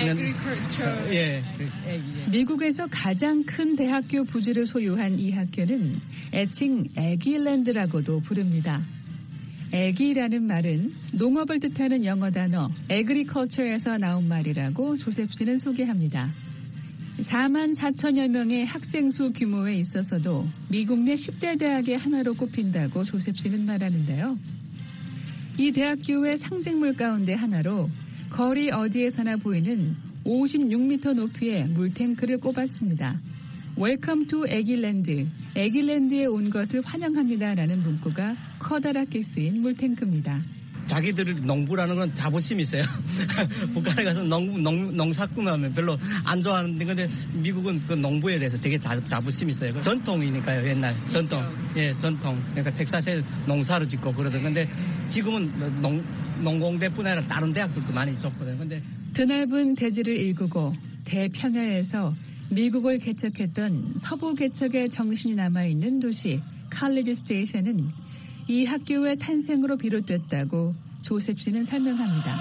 미국에서 가장 큰 대학교 부지를 소유한 이 학교는 애칭 애기랜드라고도 부릅니다. 애기라는 말은 농업을 뜻하는 영어 단어 agriculture에서 나온 말이라고 조셉 씨는 소개합니다. 4만 4천여 명의 학생 수 규모에 있어서도 미국 내 10대 대학의 하나로 꼽힌다고 조셉 씨는 말하는데요. 이 대학교의 상징물 가운데 하나로 거리 어디에서나 보이는 56m 높이의 물탱크를 꼽았습니다. Welcome to 애기랜드, 애기랜드에 온 것을 환영합니다라는 문구가 커다랗게 쓰인 물탱크입니다. 자기들 농부라는 건 자부심이 있어요. 북한에 가서 농사꾼하면 별로 안 좋아하는데, 근데 미국은 그 농부에 대해서 되게 자부심이 있어요. 전통이니까요, 옛날 전통. 예, 전통. 그러니까 텍사스에 농사를 짓고 그러던 건데 지금은 농공대뿐 아니라 다른 대학들도 많이 줬거든요. 근데 드넓은 대지를 일구고 대평야에서 미국을 개척했던 서부 개척의 정신이 남아있는 도시 칼리지 스테이션은 이 학교의 탄생으로 비롯됐다고 조셉 씨는 설명합니다.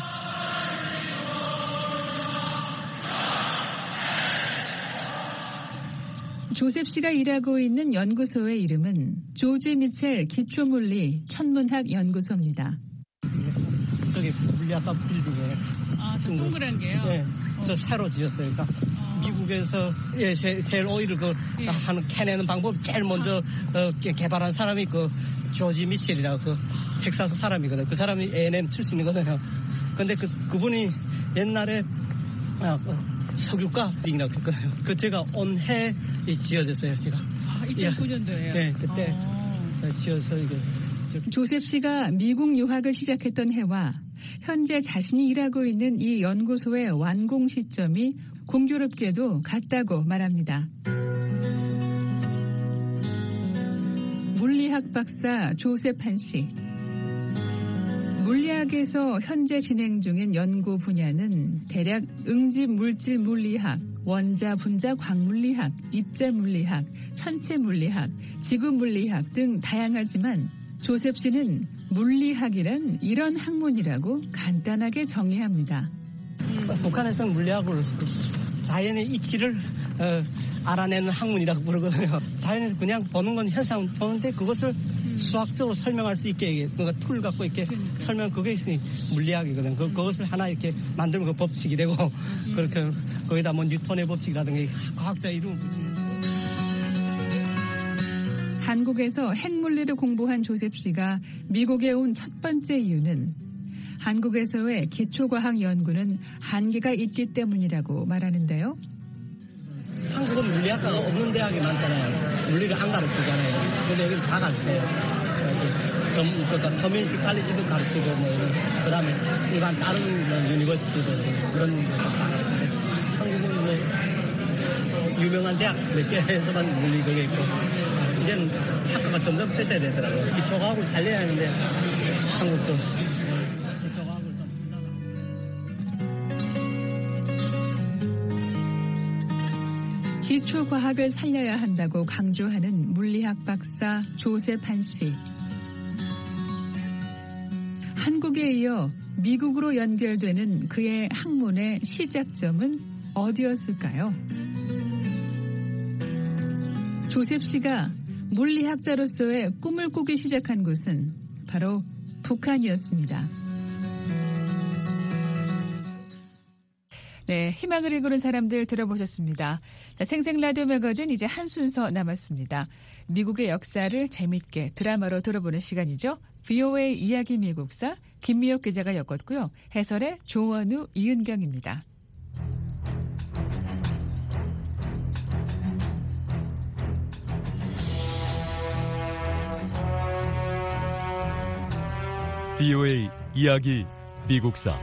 조셉 씨가 일하고 있는 연구소의 이름은 조지 미첼 기초물리 천문학 연구소입니다. 저기 물리학과 빌딩에. 아, 저 동그란 게요? 네, 저 새로 지었어요. 그러니까 미국에서 셀 오일을 하는 캐내는 방법 제일 먼저 개발한 사람이 그 조지 미첼이라고 그 텍사스 사람이거든요. 그 사람이 A&M 출신이거든요. 근데 그분이 옛날에 석유가 빙이라고 했거든요. 그 제가 온해 지어졌어요. 제가. 2009년도에요. 네, 그때 지어서 이게. 조셉 씨가 미국 유학을 시작했던 해와 현재 자신이 일하고 있는 이 연구소의 완공 시점이 공교롭게도 같다고 말합니다. 물리학 박사 조셉 한 씨. 물리학에서 현재 진행 중인 연구 분야는 대략 응집 물질 물리학, 원자 분자 광물리학, 입자 물리학, 천체 물리학, 지구 물리학 등 다양하지만 조셉 씨는 물리학이란 이런 학문이라고 간단하게 정의합니다. 북한에서는 물리학을 자연의 이치를 알아내는 학문이라고 부르거든요. 자연에서 그냥 보는 건 현상 보는데 그것을 수학적으로 설명할 수 있게 그러니까 툴 갖고 이렇게 설명 그게 있으니 물리학이거든요. 그것을 하나 이렇게 만들면 그 법칙이 되고 그렇게 거기다 뭐 뉴턴의 법칙이라든가 과학자 이름 붙이는. 한국에서 핵물리를 공부한 조셉 씨가 미국에 온 첫 번째 이유는 한국에서의 기초과학 연구는 한계가 있기 때문이라고 말하는데요. 한국은 물리학과가 없는 대학이 많잖아요. 물리를 안 가르치잖아요. 근데 여기는 다 가르쳐요. 그러니까 커뮤니티 칼리지도 가르치고 그다음에 일반 다른 유니버시티도 그런 거 다 가르치고 한국은 뭐 유명한 대학 몇 개에서만 물리 그게 있고 이제는 학과가 점점 뺏어야 되더라고요. 기초과학을 살려야 하는데 한국도 기초과학을 좀 기초과학을 살려야 한다고 강조하는 물리학 박사 조셉 한 씨. 한국에 이어 미국으로 연결되는 그의 학문의 시작점은 어디였을까요? 조셉 씨가 물리학자로서의 꿈을 꾸기 시작한 곳은 바로 북한이었습니다. 네, 희망을 이루는 사람들 들어보셨습니다. 자, 생생라디오 매거진 이제 한 순서 남았습니다. 미국의 역사를 재밌게 드라마로 들어보는 시간이죠. VOA 이야기 미국사 김미옥 기자가 엮었고요. 해설의 조원우, 이은경입니다. VOA 이야기 미국사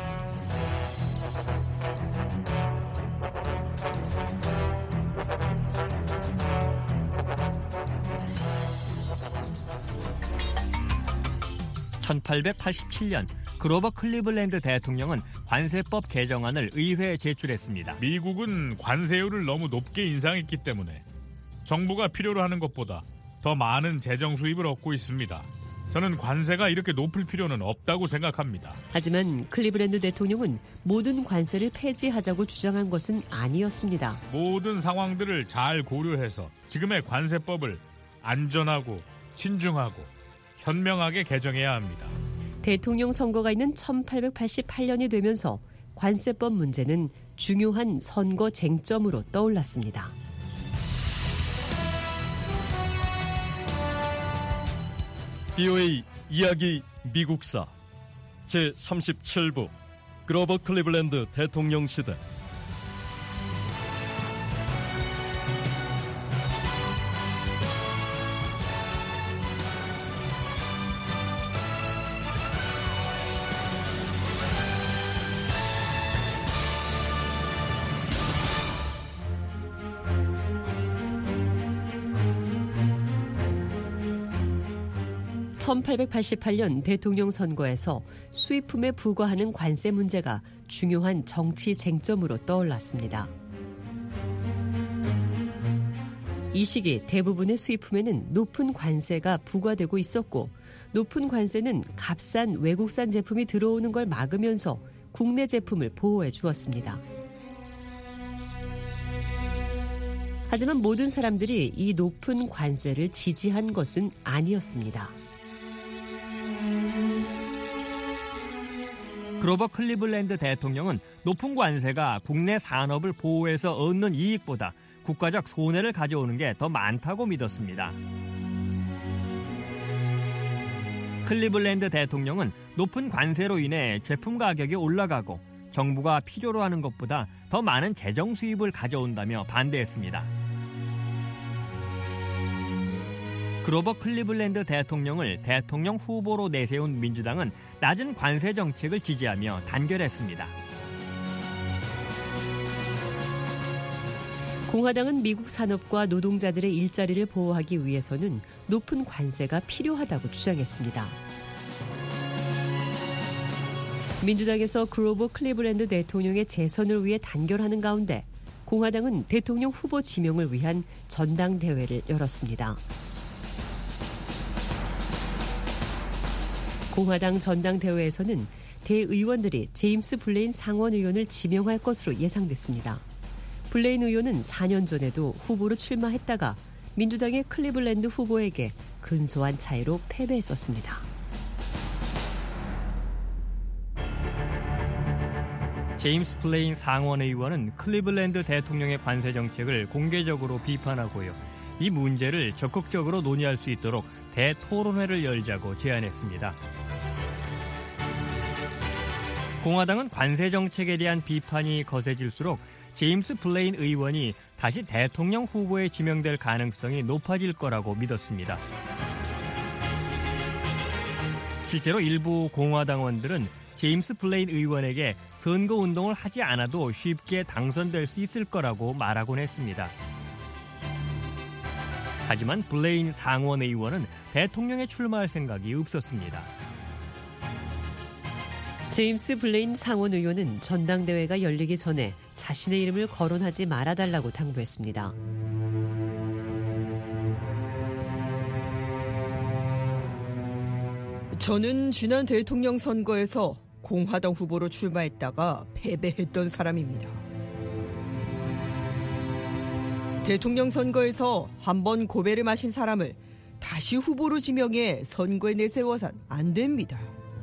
(1887년) 그로버 클리블랜드 대통령은 관세법 개정안을 의회에 제출했습니다. 미국은 관세율을 너무 높게 인상했기 때문에 정부가 필요로 하는 것보다 더 많은 재정 수입을 얻고 있습니다. 저는 관세가 이렇게 높을 필요는 없다고 생각합니다. 하지만 클리블랜드 대통령은 모든 관세를 폐지하자고 주장한 것은 아니었습니다. 모든 상황들을 잘 고려해서 지금의 관세법을 안전하고 신중하고 현명하게 개정해야 합니다. 대통령 선거가 있는 1888년이 되면서 관세법 문제는 중요한 선거 쟁점으로 떠올랐습니다. VOA 이야기 미국사 제37부 그로버 클리블랜드 대통령 시대. (1888년) 대통령 선거에서 수입품에 부과하는 관세 문제가 중요한 정치 쟁점으로 떠올랐습니다. 이 시기 대부분의 수입품에는 높은 관세가 부과되고 있었고, 높은 관세는 값싼 외국산 제품이 들어오는 걸 막으면서 국내 제품을 보호해 주었습니다. 하지만 모든 사람들이 이 높은 관세를 지지한 것은 아니었습니다. 그로버 클리블랜드 대통령은 높은 관세가 국내 산업을 보호해서 얻는 이익보다 국가적 손해를 가져오는 게 더 많다고 믿었습니다. 클리블랜드 대통령은 높은 관세로 인해 제품 가격이 올라가고 정부가 필요로 하는 것보다 더 많은 재정 수입을 가져온다며 반대했습니다. 그로버 클리블랜드 대통령을 대통령 후보로 내세운 민주당은 낮은 관세 정책을 지지하며 단결했습니다. 공화당은 미국 산업과 노동자들의 일자리를 보호하기 위해서는 높은 관세가 필요하다고 주장했습니다. 민주당에서 그로버 클리블랜드 대통령의 재선을 위해 단결하는 가운데 공화당은 대통령 후보 지명을 위한 전당대회를 열었습니다. 공화당 전당대회에서는 대의원들이 제임스 블레인 상원 의원을 지명할 것으로 예상됐습니다. 블레인 의원은 4년 전에도 후보로 출마했다가 민주당의 클리블랜드 후보에게 근소한 차이로 패배했었습니다. 제임스 블레인 상원 의원은 클리블랜드 대통령의 관세 정책을 공개적으로 비판하고요. 이 문제를 적극적으로 논의할 수 있도록 대토론회를 열자고 제안했습니다. 공화당은 관세 정책에 대한 비판이 거세질수록 제임스 블레인 의원이 다시 대통령 후보에 지명될 가능성이 높아질 거라고 믿었습니다. 실제로 일부 공화당원들은 제임스 블레인 의원에게 선거운동을 하지 않아도 쉽게 당선될 수 있을 거라고 말하곤 했습니다. 하지만 블레인 상원 의원은 대통령에 출마할 생각이 없었습니다. 제임스 블레인 상원 의원은 전당대회가 열리기 전에 자신의 이름을 거론하지 말아달라고 당부했습니다. 저는 지난 대통령 선거에서 공화당 후보로 출마했다가 패배했던 사람입니다. 대통령 선거에서 한번 고배를 마신 사람을 다시 후보로 지명해 선거에 내세워선 안 됩니다.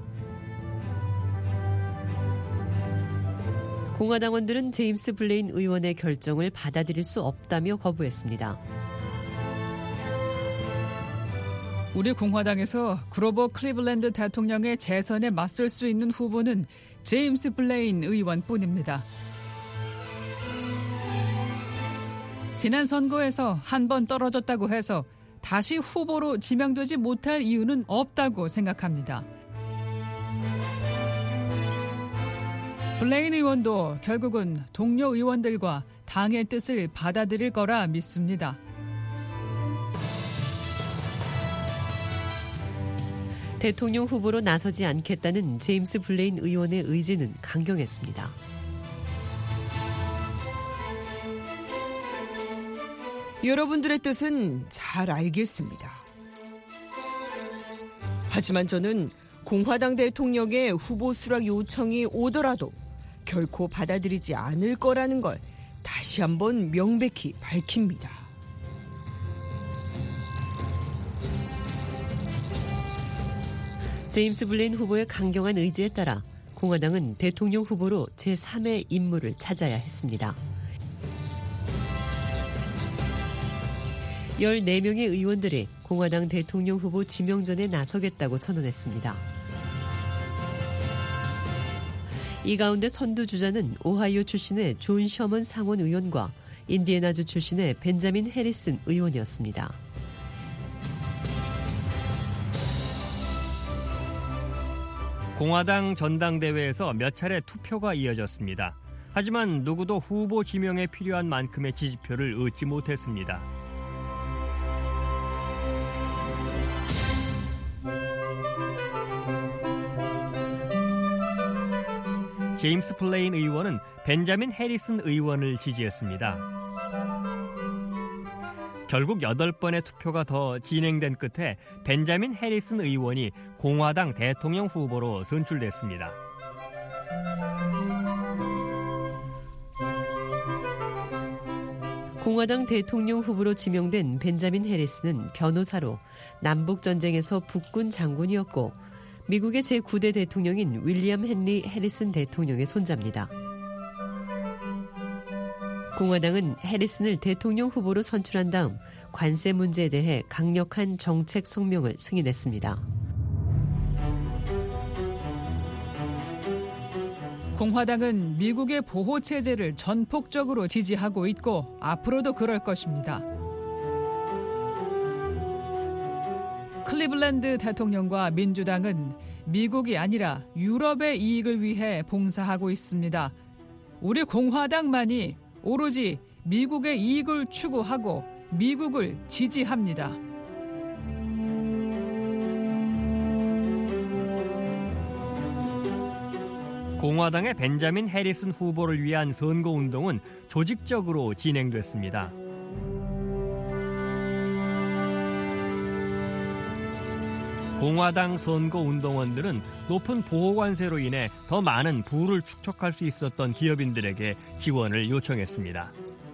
공화당원들은 제임스 블레인 의원의 결정을 받아들일 수 없다며 거부했습니다. 우리 공화당에서 그로버 클리블랜드 대통령의 재선에 맞설 수 있는 후보는 제임스 블레인 의원뿐입니다. 지난 선거에서 한 번 떨어졌다고 해서 다시 후보로 지명되지 못할 이유는 없다고 생각합니다. 블레인 의원도 결국은 동료 의원들과 당의 뜻을 받아들일 거라 믿습니다. 대통령 후보로 나서지 않겠다는 제임스 블레인 의원의 의지는 강경했습니다. 여러분들의 뜻은 잘 알겠습니다. 하지만 저는 공화당 대통령의 후보 수락 요청이 오더라도 결코 받아들이지 않을 거라는 걸 다시 한번 명백히 밝힙니다. 제임스 블레인 후보의 강경한 의지에 따라 공화당은 대통령 후보로 제3의 인물을 찾아야 했습니다. 14명의 의원들이 공화당 대통령 후보 지명전에 나서겠다고 선언했습니다. 이 가운데 선두주자는 오하이오 출신의 존 셔먼 상원 의원과 인디애나주 출신의 벤자민 해리슨 의원이었습니다. 공화당 전당대회에서 몇 차례 투표가 이어졌습니다. 하지만 누구도 후보 지명에 필요한 만큼의 지지표를 얻지 못했습니다. 제임스 블레인 의원은 벤자민 해리슨 의원을 지지했습니다. 결국 8번의 투표가 더 진행된 끝에 벤자민 해리슨 의원이 공화당 대통령 후보로 선출됐습니다. 공화당 대통령 후보로 지명된 벤자민 해리스는 변호사로 남북전쟁에서 북군 장군이었고 미국의 제9대 대통령인 윌리엄 헨리 해리슨 대통령의 손자입니다. 공화당은 해리슨을 대통령 후보로 선출한 다음 관세 문제에 대해 강력한 정책 성명을 승인했습니다. 공화당은 미국의 보호체제를 전폭적으로 지지하고 있고 앞으로도 그럴 것입니다. 클리블랜드 대통령과 민주당은 미국이 아니라 유럽의 이익을 위해 봉사하고 있습니다. 우리 공화당만이 오로지 미국의 이익을 추구하고 미국을 지지합니다. 공화당의 벤자민 해리슨 후보를 위한 선거운동은 조직적으로 진행됐습니다. 공화당 선거운동원들은 높은 보호관세로 인해 더 많은 부를 축적할 수 있었던 기업인들에게 지원을 요청했습니다.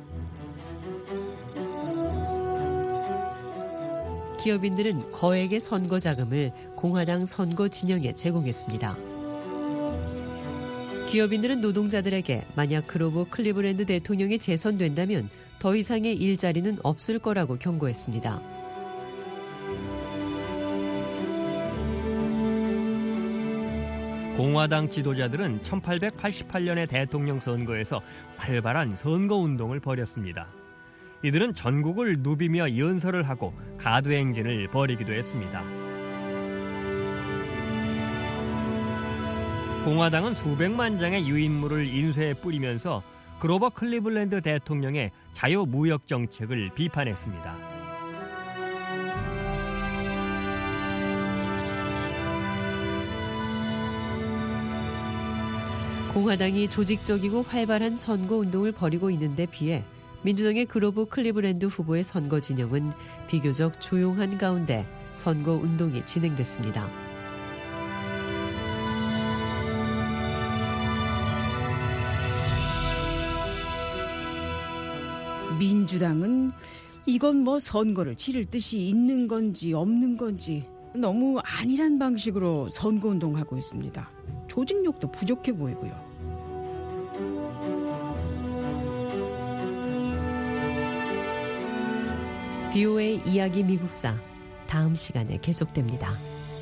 기업인들은 거액의 선거 자금을 공화당 선거 진영에 제공했습니다. 기업인들은 노동자들에게 만약 그로버 클리블랜드 대통령이 재선된다면 더 이상의 일자리는 없을 거라고 경고했습니다. 공화당 지도자들은 1888년의 대통령 선거에서 활발한 선거운동을 벌였습니다. 이들은 전국을 누비며 연설을 하고 가두행진을 벌이기도 했습니다. 공화당은 수백만 장의 유인물을 인쇄해 뿌리면서 그로버 클리블랜드 대통령의 자유무역 정책을 비판했습니다. 공화당이 조직적이고 활발한 선거운동을 벌이고 있는데 비해 민주당의 그로버 클리블랜드 후보의 선거 진영은 비교적 조용한 가운데 선거운동이 진행됐습니다. 민주당은 이건 뭐 선거를 치를 뜻이 있는 건지 없는 건지 너무 안일한 방식으로 선거운동하고 있습니다. 조직력도 부족해 보이고요. VOA 이야기 미국사 다음 시간에 계속됩니다.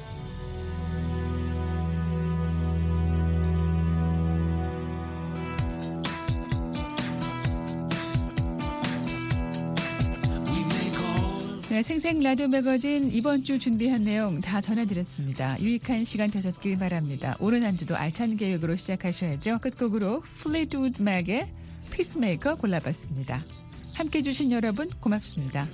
네, 생생 라디오 매거진 이번 주 준비한 내용 다 전해드렸습니다. 유익한 시간 되셨길 바랍니다. 오늘 한 주도 알찬 계획으로 시작하셔야죠. 끝곡으로 플리트우드 맥의 피스메이커 골라봤습니다. 함께해 주신 여러분 고맙습니다.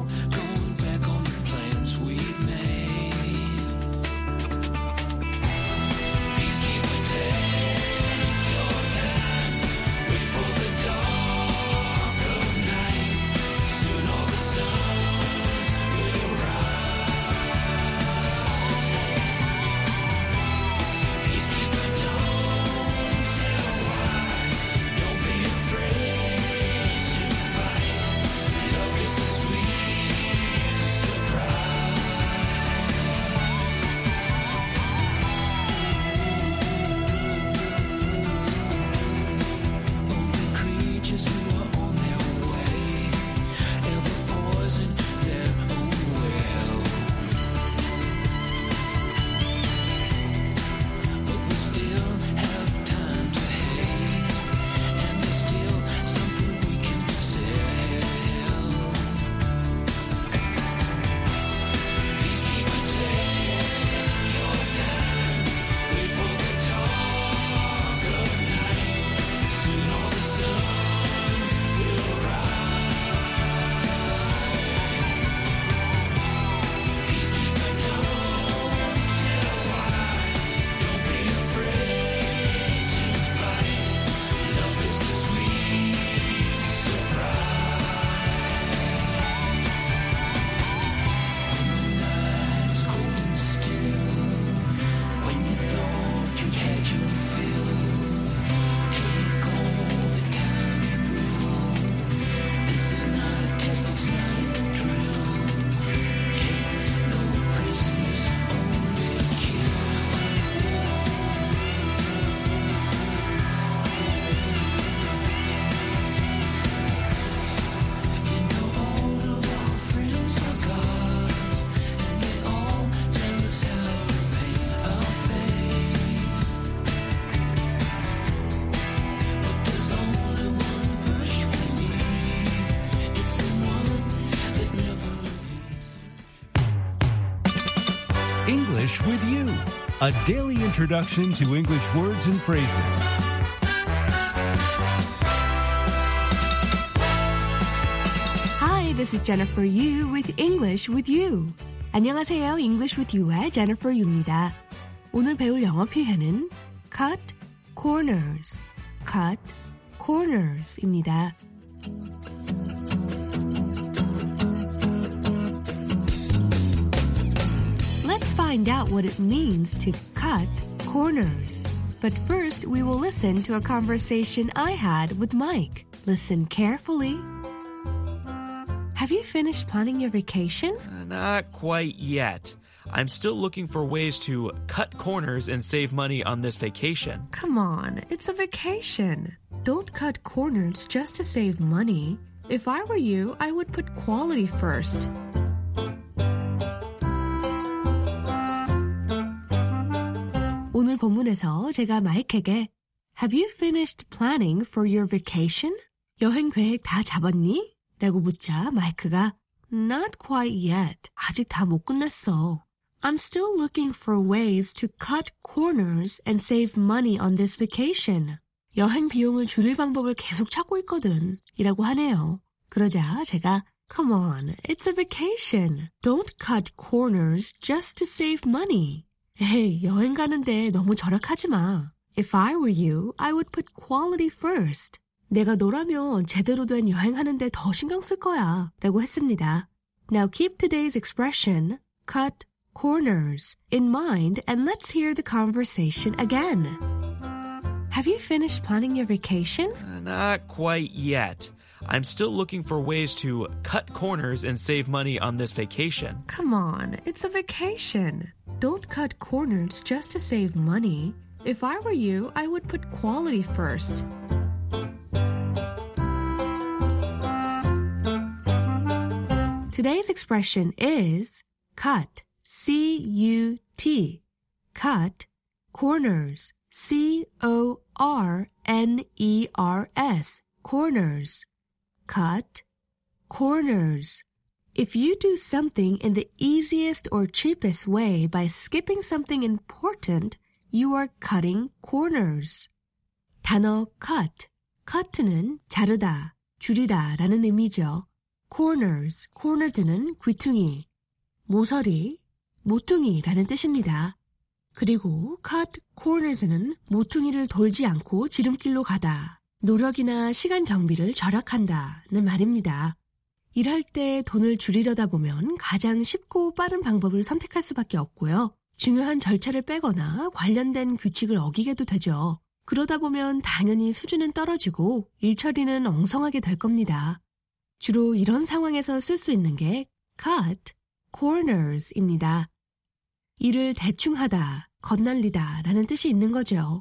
English with You, a daily introduction to English words and phrases. Hi, this is Jennifer Yu with English with You. 안녕하세요. English with You의 Jennifer Yu입니다. 오늘 배울 영어 표현은 cut corners, cut corners입니다. Let's find out what it means to cut corners. But first, we will listen to a conversation I had with Mike. Listen carefully. Have you finished planning your vacation? Not quite yet. I'm still looking for ways to cut corners and save money on this vacation. Come on, it's a vacation. Don't cut corners just to save money. If I were you, I would put quality first. 오늘 본문에서 제가 마이크에게 Have you finished planning for your vacation? 여행 계획 다 잡았니? 라고 묻자 마이크가 Not quite yet. 아직 다 못 끝냈어. I'm still looking for ways to cut corners and save money on this vacation. 여행 비용을 줄일 방법을 계속 찾고 있거든. 이라고 하네요. 그러자 제가 Come on, it's a vacation. Don't cut corners just to save money. 에이, 여행 가는데 너무 절약하지 마. If I were you, I would put quality first. 내가 너라면 제대로 된 여행하는데 더 신경 쓸 거야. 라고 했습니다. Now keep today's expression, cut corners, in mind and let's hear the conversation again. Have you finished planning your vacation? Not quite yet. I'm still looking for ways to cut corners and save money on this vacation. Come on, it's a vacation. Don't cut corners just to save money. If I were you, I would put quality first. Today's expression is cut, C-U-T, cut, corners, C-O-R-N-E-R-S, corners, cut, corners. If you do something in the easiest or cheapest way by skipping something important, you are cutting corners. 단어 cut, cut는 자르다, 줄이다 라는 의미죠. corners, corners는 귀퉁이, 모서리, 모퉁이라는 뜻입니다. 그리고 cut corners는 모퉁이를 돌지 않고 지름길로 가다, 노력이나 시간 경비를 절약한다는 말입니다. 일할 때 돈을 줄이려다 보면 가장 쉽고 빠른 방법을 선택할 수밖에 없고요. 중요한 절차를 빼거나 관련된 규칙을 어기게도 되죠. 그러다 보면 당연히 수준은 떨어지고 일 처리는 엉성하게 될 겁니다. 주로 이런 상황에서 쓸 수 있는 게 cut corners입니다. 일을 대충 하다, 겁날리다 라는 뜻이 있는 거죠.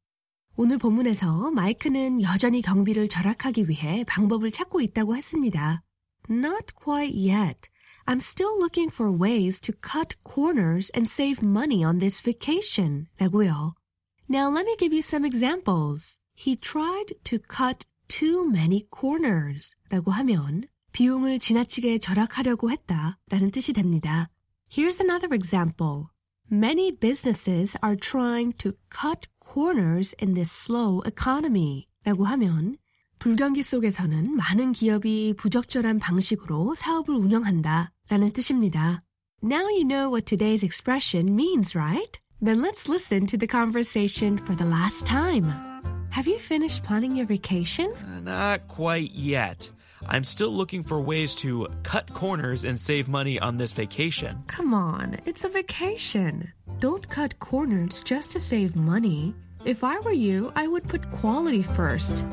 오늘 본문에서 마이크는 여전히 경비를 절약하기 위해 방법을 찾고 있다고 했습니다. Not quite yet. I'm still looking for ways to cut corners and save money on this vacation. 라고요. Now let me give you some examples. He tried to cut too many corners. 라고 하면 비용을 지나치게 절약하려고 했다 라는 뜻이 됩니다. Here's another example. Many businesses are trying to cut corners in this slow economy. 라고 하면 불경기 속에서는 많은 기업이 부적절한 방식으로 사업을 운영한다 라는 뜻입니다. Now you know what today's expression means, right? Then let's listen to the conversation for the last time. Have you finished planning your vacation? Not quite yet. I'm still looking for ways to cut corners and save money on this vacation. Come on, it's a vacation. Don't cut corners just to save money. If I were you, I would put quality first.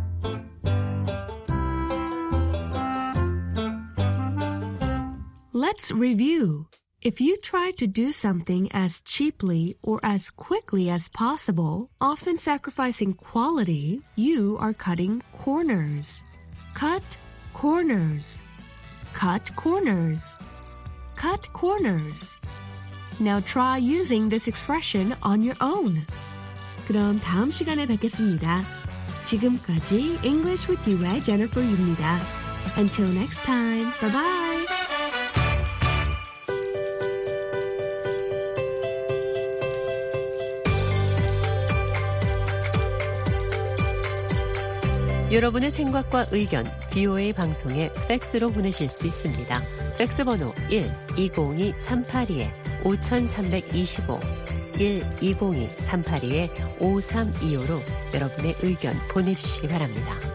Let's review. If you try to do something as cheaply or as quickly as possible, often sacrificing quality, you are cutting corners. Cut corners. Cut corners. Cut corners. Now try using this expression on your own. 그럼 다음 시간에 뵙겠습니다. 지금까지 English with You의 Jennifer Yu입니다. Until next time. Bye-bye. 여러분의 생각과 의견, BOA 방송에 팩스로 보내실 수 있습니다. 팩스 번호 1-202-382-5325, 1-202-382-5325로 여러분의 의견 보내주시기 바랍니다.